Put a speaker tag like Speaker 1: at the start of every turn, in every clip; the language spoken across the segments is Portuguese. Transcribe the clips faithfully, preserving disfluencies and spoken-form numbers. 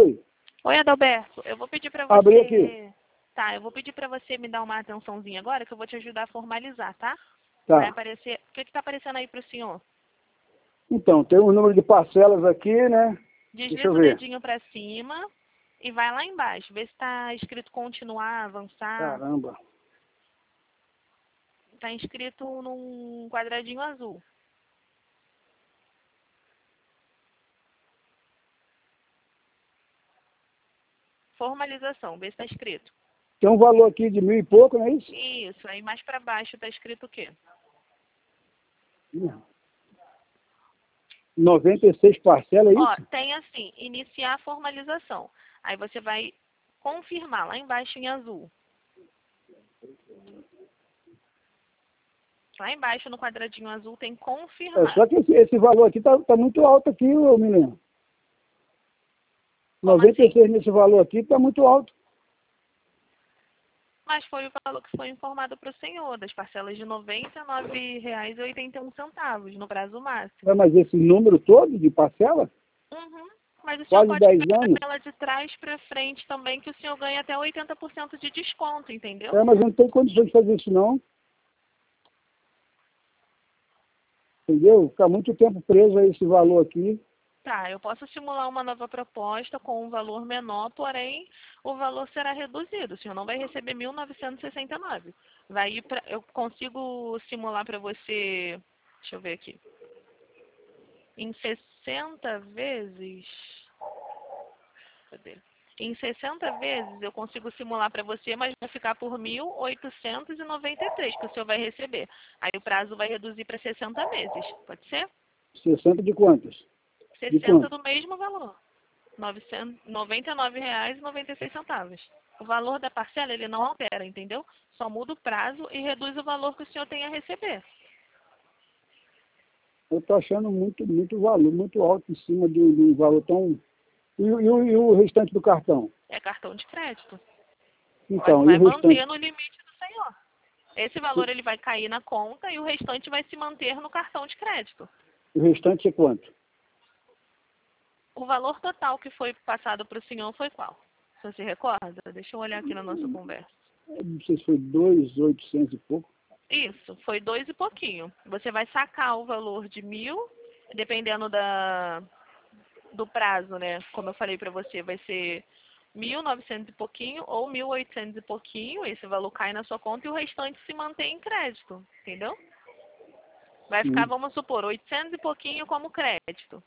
Speaker 1: Oi.
Speaker 2: Oi, Adalberto. Eu vou pedir para você...
Speaker 1: Abri aqui.
Speaker 2: Tá, eu vou pedir para você me dar uma atençãozinha agora, que eu vou te ajudar a formalizar, tá?
Speaker 1: Tá.
Speaker 2: Vai aparecer... O que que tá aparecendo aí pro senhor?
Speaker 1: Então, tem um número de parcelas aqui, né? Deixa
Speaker 2: Desliza
Speaker 1: eu
Speaker 2: o
Speaker 1: ver.
Speaker 2: dedinho para cima e vai lá embaixo. Vê se tá escrito continuar, avançar.
Speaker 1: Caramba.
Speaker 2: Tá inscrito num quadradinho azul. Formalização, vê se tá escrito.
Speaker 1: Tem um valor aqui de mil e pouco, não é isso?
Speaker 2: Isso, aí mais para baixo tá escrito o quê?
Speaker 1: noventa e seis parcelas, é
Speaker 2: Ó,
Speaker 1: isso?
Speaker 2: tem assim, iniciar a formalização. Aí você vai confirmar lá embaixo em azul. Lá embaixo no quadradinho azul tem
Speaker 1: É,
Speaker 2: confirmar.
Speaker 1: só que esse, esse valor aqui tá, tá muito alto aqui, ô menino.
Speaker 2: Como
Speaker 1: noventa e seis
Speaker 2: assim?
Speaker 1: nesse valor aqui tá muito alto.
Speaker 2: Mas foi o valor que foi informado para o senhor, das parcelas de noventa e nove reais e oitenta e um centavos no prazo máximo.
Speaker 1: É, mas esse número todo de parcela,
Speaker 2: Uhum. Mas o senhor
Speaker 1: quase
Speaker 2: pode
Speaker 1: dez
Speaker 2: pegar
Speaker 1: anos.
Speaker 2: ela de trás para frente também, que o senhor ganha até oitenta por cento de desconto, entendeu?
Speaker 1: É, mas eu não tenho condições de fazer isso não. Entendeu? Ficar muito tempo preso a esse valor aqui.
Speaker 2: Tá, eu posso simular uma nova proposta com um valor menor, porém o valor será reduzido. O senhor não vai receber mil novecentos e sessenta e nove. Vai ir pra, eu consigo simular para você, deixa eu ver aqui, em sessenta vezes, cadê? Em sessenta vezes eu consigo simular para você, mas vai ficar por mil oitocentos e noventa e três que o senhor vai receber. Aí o prazo vai reduzir para sessenta meses, pode ser?
Speaker 1: sessenta de quantas? De
Speaker 2: sessenta
Speaker 1: quanto?
Speaker 2: do mesmo valor. noventa e nove reais e noventa e seis centavos. O valor da parcela ele não altera, entendeu? Só muda o prazo e reduz o valor que o senhor tem a receber.
Speaker 1: Eu tô achando muito, muito valor, muito alto em cima de um, de um valor tão... E, o- e, o- e o restante do cartão?
Speaker 2: É cartão de crédito. Vai,
Speaker 1: Então, e
Speaker 2: vai
Speaker 1: o
Speaker 2: manter
Speaker 1: restante?
Speaker 2: no limite do senhor. Esse valor ele vai cair na conta e o restante vai se manter no cartão de crédito.
Speaker 1: O restante é quanto?
Speaker 2: O valor total que foi passado para o senhor foi qual? Você se recorda? Deixa eu olhar aqui na nossa conversa.
Speaker 1: Eu não sei se foi dois mil e oitocentos e pouco.
Speaker 2: Isso, foi dois e pouquinho. Você vai sacar o valor de mil, dependendo da, do prazo, né? Como eu falei para você, vai ser mil e novecentos e pouquinho ou mil e oitocentos e pouquinho. Esse valor cai na sua conta e o restante se mantém em crédito, entendeu? Vai ficar,
Speaker 1: Hum.
Speaker 2: vamos supor, oitocentos e pouquinho como crédito.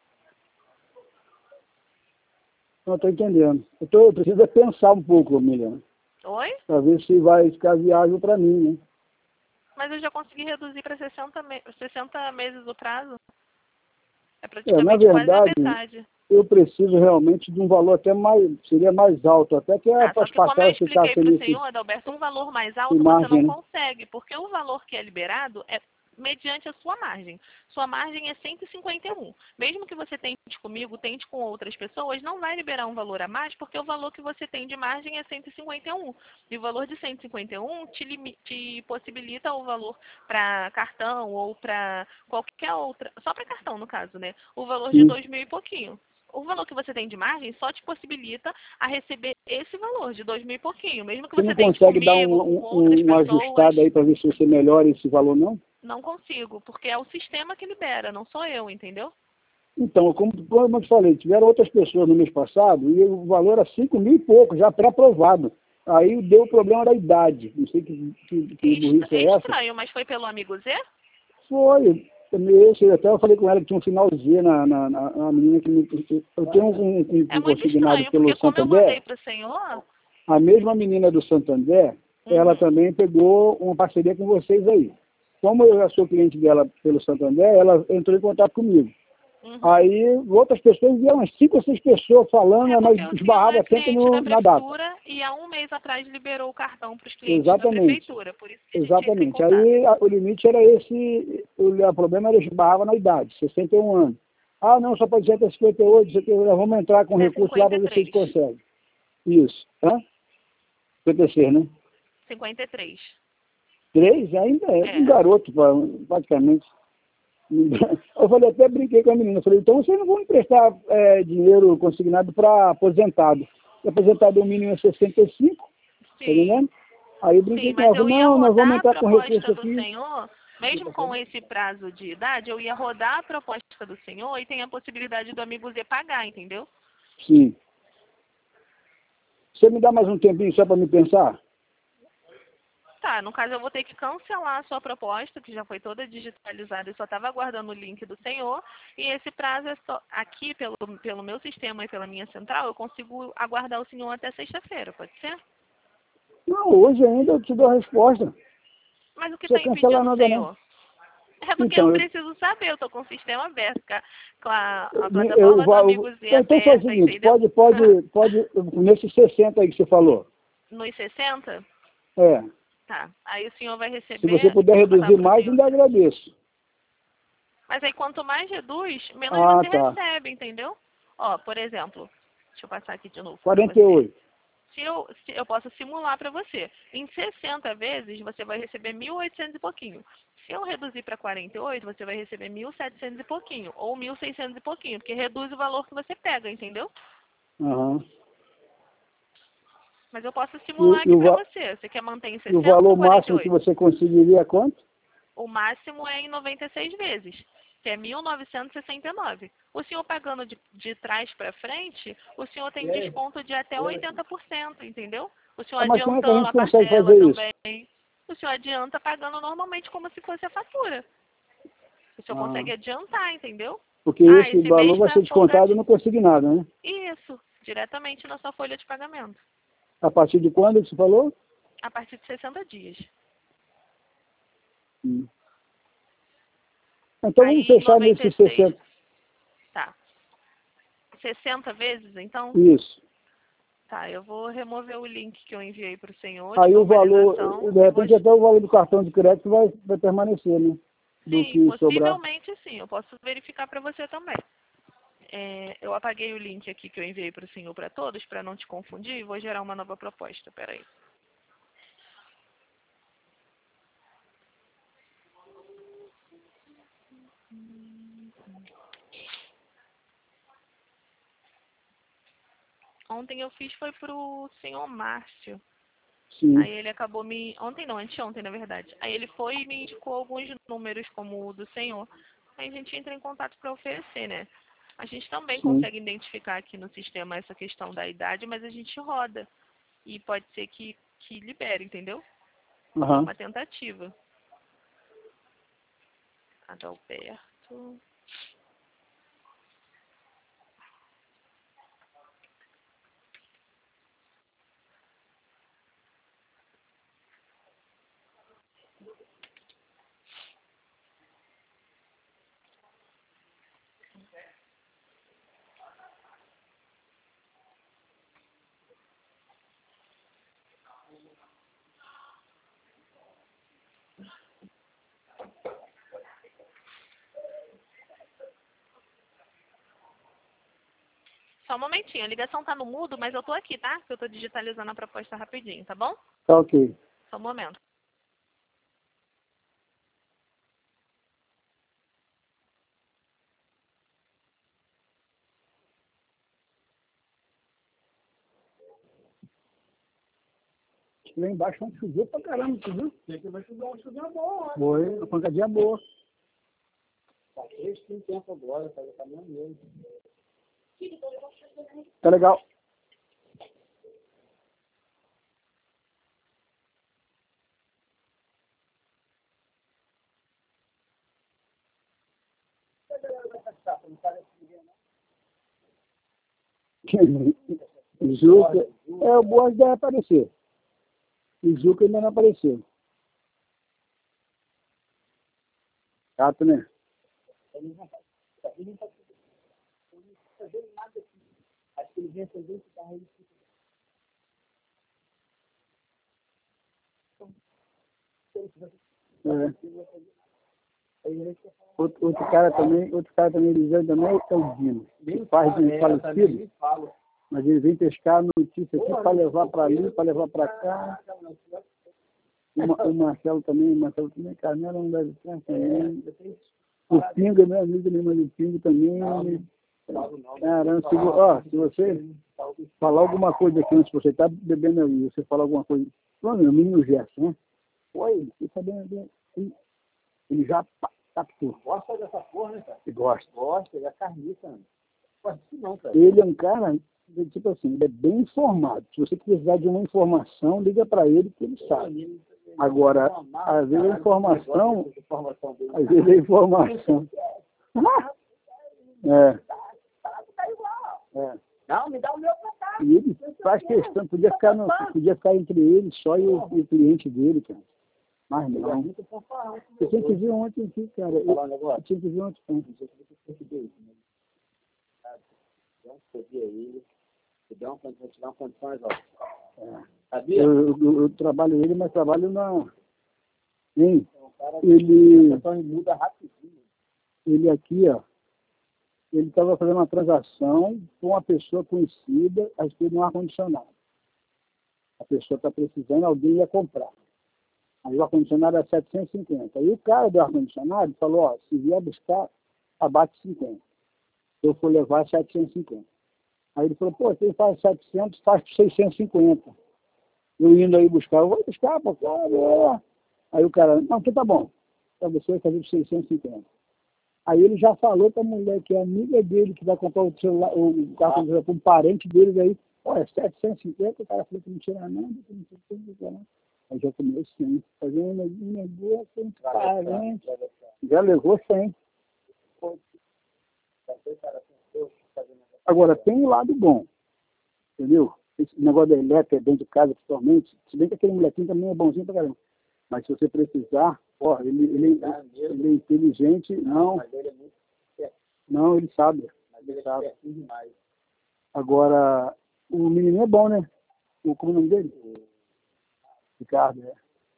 Speaker 1: Não estou entendendo. Eu, tô, eu preciso é pensar um pouco, Miliana,
Speaker 2: Oi?
Speaker 1: para ver se vai ficar viável para mim, né?
Speaker 2: Mas eu já consegui reduzir para sessenta, me sessenta meses o prazo. É
Speaker 1: É, na
Speaker 2: praticamente quase a
Speaker 1: verdade,
Speaker 2: metade.
Speaker 1: eu preciso realmente de um valor até mais, seria mais alto, até que
Speaker 2: Tá, só
Speaker 1: as
Speaker 2: que como eu
Speaker 1: parcelas
Speaker 2: expliquei
Speaker 1: ficassem
Speaker 2: para o
Speaker 1: nesse,
Speaker 2: senhor, Adalberto, um valor mais
Speaker 1: em
Speaker 2: alto você não
Speaker 1: margem, né?
Speaker 2: consegue, porque o valor que é liberado é mediante a sua margem. Sua margem é cento e cinquenta e um. Mesmo que você tente comigo, tente com outras pessoas, não vai liberar um valor a mais, porque o valor que você tem de margem é cento e cinquenta e um. E o valor de cento e cinquenta e um te, limi- te possibilita o valor para cartão ou para qualquer outra, só para cartão no caso, né? O valor de
Speaker 1: Sim.
Speaker 2: dois mil e pouquinho. O valor que você tem de margem só te possibilita a receber esse valor de dois mil e pouquinho. Mesmo que
Speaker 1: Você
Speaker 2: você
Speaker 1: não
Speaker 2: tente
Speaker 1: consegue dar
Speaker 2: comigo
Speaker 1: um,
Speaker 2: ou com
Speaker 1: um,
Speaker 2: outras
Speaker 1: um
Speaker 2: pessoas,
Speaker 1: ajustado aí para ver se você melhora esse valor, não?
Speaker 2: não consigo, porque é o sistema que libera, não sou eu, entendeu?
Speaker 1: Então, como, como eu te falei, tiveram outras pessoas no mês passado e o valor era cinco mil e pouco, já pré-aprovado. Aí deu o problema da idade. Não sei que, que, que
Speaker 2: Estra-
Speaker 1: burrice é essa.
Speaker 2: Estranho, mas foi pelo amigo Zé?
Speaker 1: Foi. Esse, até eu falei com ela que tinha um final Z na, na, na, na menina que me, eu tenho um, um,
Speaker 2: É
Speaker 1: um
Speaker 2: muito
Speaker 1: consignado
Speaker 2: estranho,
Speaker 1: pelo
Speaker 2: porque como eu
Speaker 1: Santander.
Speaker 2: mandei para o senhor,
Speaker 1: A mesma menina do Santander, ela
Speaker 2: uhum,
Speaker 1: também pegou uma parceria com vocês aí. Como eu já sou cliente dela pelo Santander, ela entrou em contato comigo.
Speaker 2: uhum.
Speaker 1: Aí outras pessoas vieram, umas cinco ou seis pessoas falando,
Speaker 2: É
Speaker 1: mas
Speaker 2: porque o senhor
Speaker 1: esbarrava
Speaker 2: é
Speaker 1: sempre
Speaker 2: cliente da
Speaker 1: no, na data.
Speaker 2: prefeitura e há um mês atrás liberou o cartão para os clientes da
Speaker 1: Exatamente.
Speaker 2: prefeitura, por isso que a gente entra em
Speaker 1: Exatamente.
Speaker 2: contato.
Speaker 1: Aí a, o limite era esse, o, o problema era esbarrava na idade, sessenta e um anos. Ah, não, só pode ser até cinquenta e oito, cinquenta e oito, vamos entrar com
Speaker 2: Até
Speaker 1: recurso lá para ver se a gente
Speaker 2: cinquenta e três.
Speaker 1: consegue. Isso. Hã? cinquenta e seis, né?
Speaker 2: cinquenta e três.
Speaker 1: Três ainda é um
Speaker 2: É.
Speaker 1: garoto, pra- praticamente. eu falei, até brinquei com a menina, eu falei, então vocês não vão emprestar é, dinheiro consignado para aposentado. O aposentado o mínimo é sessenta e cinco, tá entendendo? Aí eu brinquei
Speaker 2: Sim,
Speaker 1: com
Speaker 2: mas
Speaker 1: ela,
Speaker 2: eu
Speaker 1: falei,
Speaker 2: ia
Speaker 1: não, nós vamos
Speaker 2: rodar a
Speaker 1: entrar com recurso
Speaker 2: proposta do
Speaker 1: aqui.
Speaker 2: senhor, mesmo com esse prazo de idade, eu ia rodar a proposta do senhor e tem a possibilidade do amigo Z pagar, entendeu?
Speaker 1: Sim. Você me dá mais um tempinho só para me pensar?
Speaker 2: Tá, no caso eu vou ter que cancelar a sua proposta, que já foi toda digitalizada e só estava aguardando o link do senhor, e esse prazo é só, aqui pelo, pelo meu sistema e pela minha central, eu consigo aguardar o senhor até sexta-feira, pode ser?
Speaker 1: Não, hoje ainda eu te dou a resposta.
Speaker 2: Mas o que
Speaker 1: Você
Speaker 2: está
Speaker 1: cancela
Speaker 2: impedindo o
Speaker 1: nada não.
Speaker 2: senhor? É porque
Speaker 1: Então,
Speaker 2: eu
Speaker 1: eu,
Speaker 2: preciso saber, eu estou com o sistema aberto, com a, com a, a
Speaker 1: eu,
Speaker 2: plataforma do
Speaker 1: eu,
Speaker 2: Amigo Z
Speaker 1: eu, então faz o
Speaker 2: aberta,
Speaker 1: seguinte,
Speaker 2: entendeu?
Speaker 1: pode, pode, pode, nesses sessenta aí que você falou.
Speaker 2: Nos sessenta?
Speaker 1: É,
Speaker 2: Tá. Aí o senhor vai
Speaker 1: se
Speaker 2: receber,
Speaker 1: você puder
Speaker 2: deixa eu passar
Speaker 1: reduzir
Speaker 2: pro
Speaker 1: mais,
Speaker 2: senhor.
Speaker 1: ainda agradeço.
Speaker 2: Mas aí quanto mais reduz, menos
Speaker 1: Ah,
Speaker 2: você
Speaker 1: tá.
Speaker 2: recebe, entendeu? Ó, por exemplo, deixa eu passar aqui de novo para
Speaker 1: quarenta e
Speaker 2: você.
Speaker 1: oito.
Speaker 2: Se eu, se eu posso simular para você. Em sessenta vezes, você vai receber mil e oitocentos e pouquinho. Se eu reduzir para quarenta e oito, você vai receber mil e setecentos e pouquinho. Ou mil e seiscentos e pouquinho, porque reduz o valor que você pega, entendeu?
Speaker 1: Aham.
Speaker 2: Mas eu posso
Speaker 1: E,
Speaker 2: simular
Speaker 1: e,
Speaker 2: aqui
Speaker 1: o,
Speaker 2: para
Speaker 1: va-
Speaker 2: você. Você quer manter em
Speaker 1: e o
Speaker 2: sessenta
Speaker 1: valor
Speaker 2: ou quarenta e
Speaker 1: máximo que
Speaker 2: oito?
Speaker 1: você conseguiria é quanto?
Speaker 2: O máximo é em noventa e seis vezes, que é mil novecentos e sessenta e nove. O senhor pagando de, de trás para frente, o senhor tem desconto de até oitenta por cento, entendeu? O senhor
Speaker 1: Ah, mas como é que a
Speaker 2: adiantando
Speaker 1: gente
Speaker 2: a
Speaker 1: consegue
Speaker 2: parcela
Speaker 1: fazer isso?
Speaker 2: também. O senhor adianta pagando normalmente como se fosse a fatura. O senhor
Speaker 1: Ah,
Speaker 2: consegue adiantar, entendeu?
Speaker 1: porque
Speaker 2: Ah,
Speaker 1: esse
Speaker 2: esse
Speaker 1: valor
Speaker 2: mês
Speaker 1: vai
Speaker 2: está
Speaker 1: ser descontado
Speaker 2: folgadinho.
Speaker 1: no consignado, né?
Speaker 2: Isso, diretamente na sua folha de pagamento.
Speaker 1: A partir de quando que você falou?
Speaker 2: A partir de sessenta dias.
Speaker 1: Hum. Então vamos
Speaker 2: Aí em
Speaker 1: fechar
Speaker 2: noventa e
Speaker 1: nesses
Speaker 2: seis.
Speaker 1: sessenta.
Speaker 2: Tá. sessenta vezes, então?
Speaker 1: Isso.
Speaker 2: Tá, eu vou remover o link que eu enviei para o senhor de
Speaker 1: Aí o valor,
Speaker 2: normalização
Speaker 1: de
Speaker 2: e vou...
Speaker 1: repente até o valor do cartão de crédito vai, vai permanecer, né? Do
Speaker 2: Sim,
Speaker 1: que sobrar.
Speaker 2: possivelmente sim. Eu posso verificar para você também. É, eu apaguei o link aqui que eu enviei para o senhor para todos, para não te confundir, e vou gerar uma nova proposta. Peraí. Ontem eu fiz foi para o senhor Márcio.
Speaker 1: Sim.
Speaker 2: Aí ele acabou me... Ontem não, anteontem, na verdade. Aí ele foi e me indicou alguns números como o do senhor. Aí a gente entra em contato para oferecer, né? A gente também
Speaker 1: Sim.
Speaker 2: consegue identificar aqui no sistema essa questão da idade, mas a gente roda. E pode ser que, que libere, entendeu? É
Speaker 1: Aham.
Speaker 2: uma tentativa. Adalberto. Só um momentinho, a ligação tá no mudo, mas eu tô aqui, tá? Eu tô digitalizando a proposta rapidinho, tá bom?
Speaker 1: Tá ok.
Speaker 2: Só um momento.
Speaker 1: Lá embaixo vai chover pra caramba, tu viu? Aqui vai chover uma chuvinha boa. Foi, uma pancadinha boa. Tá três, tem tempo agora, tá caminhando mesmo. Tá legal. Juca, é, o Boas deve aparecer. O Juca ainda não apareceu. Chato, né? É. Outro, outro cara também, outro cara também, Elisandro também é o Dino. Que faz de falecido. Mas ele vem pescar a notícia aqui para levar para ali, para levar para cá. O, Ma- o Marcelo também, o Marcelo também, Carmela não deve ter também. O Pinga, meu amigo, né? Mas o Pinga também... Caramba, se, ó, se você falar alguma coisa aqui antes, você tá bebendo ali, você fala alguma coisa... Pô, meu menino Gerson, né? Oi, você tá bebendo... Ele já captou.
Speaker 3: Gosta dessa porra, né, cara?
Speaker 1: Ele gosta.
Speaker 3: Gosta, ele é carniça, né? Gosta disso não, cara.
Speaker 1: Ele é um cara, tipo assim, ele é bem informado. Se você precisar de uma informação, liga para ele que ele sabe. Agora, às vezes a informação, às vezes a informação. É. É.
Speaker 3: Não, me dá o meu pra cá.
Speaker 1: E ele faz questão, podia ficar, no, podia ficar entre ele só e o, e o cliente dele, cara. Mas não. Eu tinha que ver ontem aqui, cara. Eu, eu tinha que ver ontem.
Speaker 3: Vou te dar uma condições, ó.
Speaker 1: É.
Speaker 3: Sabia?
Speaker 1: Eu, eu, eu trabalho ele, mas trabalho na... Hein? Ele...
Speaker 3: muda rapidinho.
Speaker 1: Ele aqui, ó. Ele estava fazendo uma transação com uma pessoa conhecida a respeito de um ar-condicionado. A pessoa está precisando, alguém ia comprar. Aí o ar-condicionado é setecentos e cinquenta. Aí o cara do ar-condicionado falou, ó, se vier buscar, abate cinquenta. Se eu for levar, setecentos e cinquenta. Aí ele falou, pô, você faz setecentos, faz seiscentos e cinquenta. Eu indo aí buscar, eu vou buscar, pô, cara. Aí o cara, não, então tá bom. Para você vai fazer por seiscentos e cinquenta. Aí ele já falou para a mulher que é amiga dele, que vai comprar o celular, o carro para um parente dele, aí, olha, setecentos e cinquenta, o cara falou que não tira nada, que não tira nada. Aí já comeu cem, fazendo um negócio, um parente, já levou cem. Agora, tem um lado bom, entendeu? Esse negócio da elétrica dentro de casa, principalmente, se bem que aquele molequinho também é bonzinho pra caramba. Mas se você precisar, ó, ele, ele, ele é inteligente, não, não, ele sabe. Ele sabe. Agora, o menino é bom, né? O, como é o nome dele? Ricardo, é.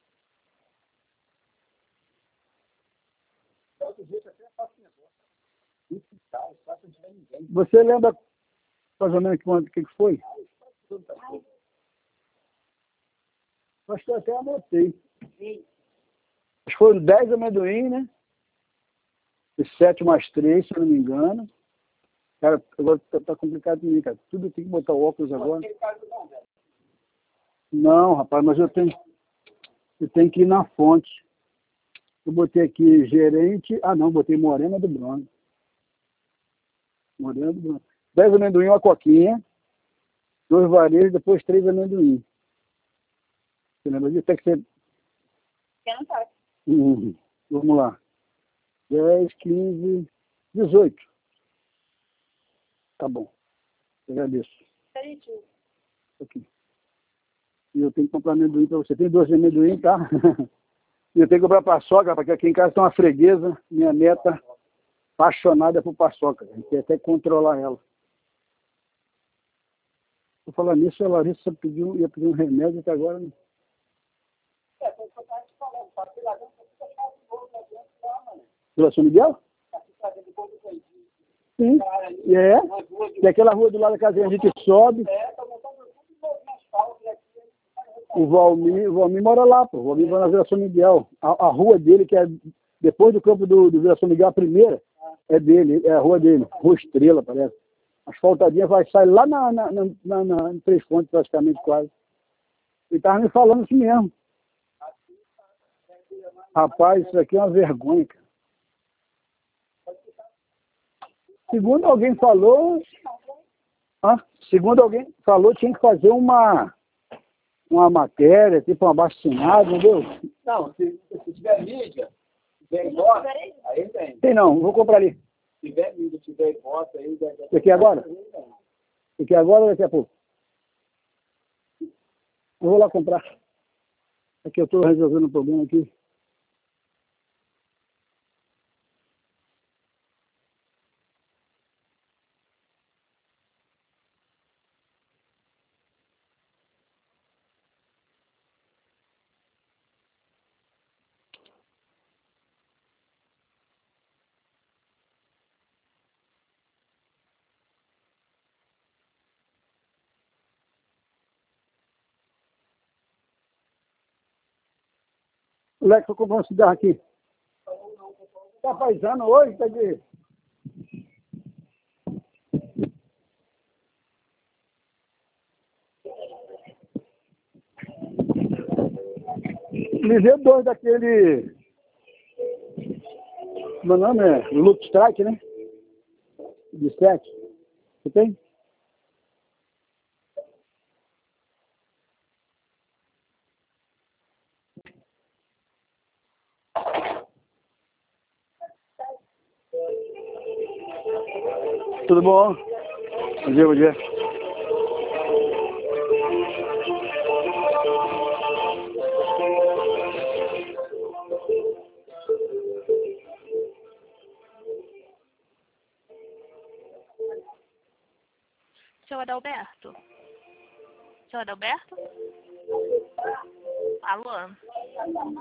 Speaker 1: Você lembra mais ou menos o que, que foi? Acho que eu até anotei. Acho que foram dez amendoim, né? E sete mais três, se eu não me engano. Cara, agora tá, tá complicado pra mim, cara. Tudo tem que botar óculos agora. Não, rapaz, mas eu tenho, eu tenho que ir na fonte. Eu botei aqui gerente. Ah, não, botei Morena do Bruno. Morena do Bruno. dez amendoim, uma coquinha. Dois varejos, depois três amendoim. Você lembra disso? Tem que ser. Uhum. Vamos lá. dez, quinze, dezoito. Tá bom. Eu agradeço. Aqui. E eu tenho que comprar amendoim para você. Tem doze amendoim, tá? E eu tenho que comprar paçoca, porque aqui em casa tem uma freguesa. Minha neta, apaixonada por paçoca. A gente quer até controlar ela. Vou falar nisso, a Larissa pediu, ia pedir um remédio até agora. Né? Vila São Miguel? Sim. É. E aquela rua do lado da casa a gente sobe. O Valmir, o Valmir mora lá, pô. O Valmir mora na Vila São Miguel. A, a rua dele, que é depois do campo do, do Vila São Miguel, a primeira, é dele, é a rua dele. Rua Estrela, parece. Asfaltadinha vai sair lá na, na, na, na, na em Três Pontes, praticamente, quase. Ele estava me falando assim mesmo. Rapaz, isso aqui é uma vergonha, cara. Segundo alguém falou, ah, segundo alguém falou, tinha que fazer uma, uma matéria, tipo um abaixo-assinado, entendeu?
Speaker 3: Não, se, se tiver mídia, se tiver embora, aí vem.
Speaker 1: Tem não, vou comprar ali.
Speaker 3: Se tiver mídia, se tiver embora, aí vem.
Speaker 1: Você quer agora? Você quer agora ou daqui a pouco? Eu vou lá comprar. Aqui eu estou resolvendo um problema aqui. Lex, vou comprar um cigarro aqui. Tá paisando hoje, tá de... Me vê dois daquele... Meu nome é Luke Strike, né? De sete. Você tem? Tudo bom? Bom dia, bom dia.
Speaker 2: Seu Adalberto? Seu Adalberto? Alô?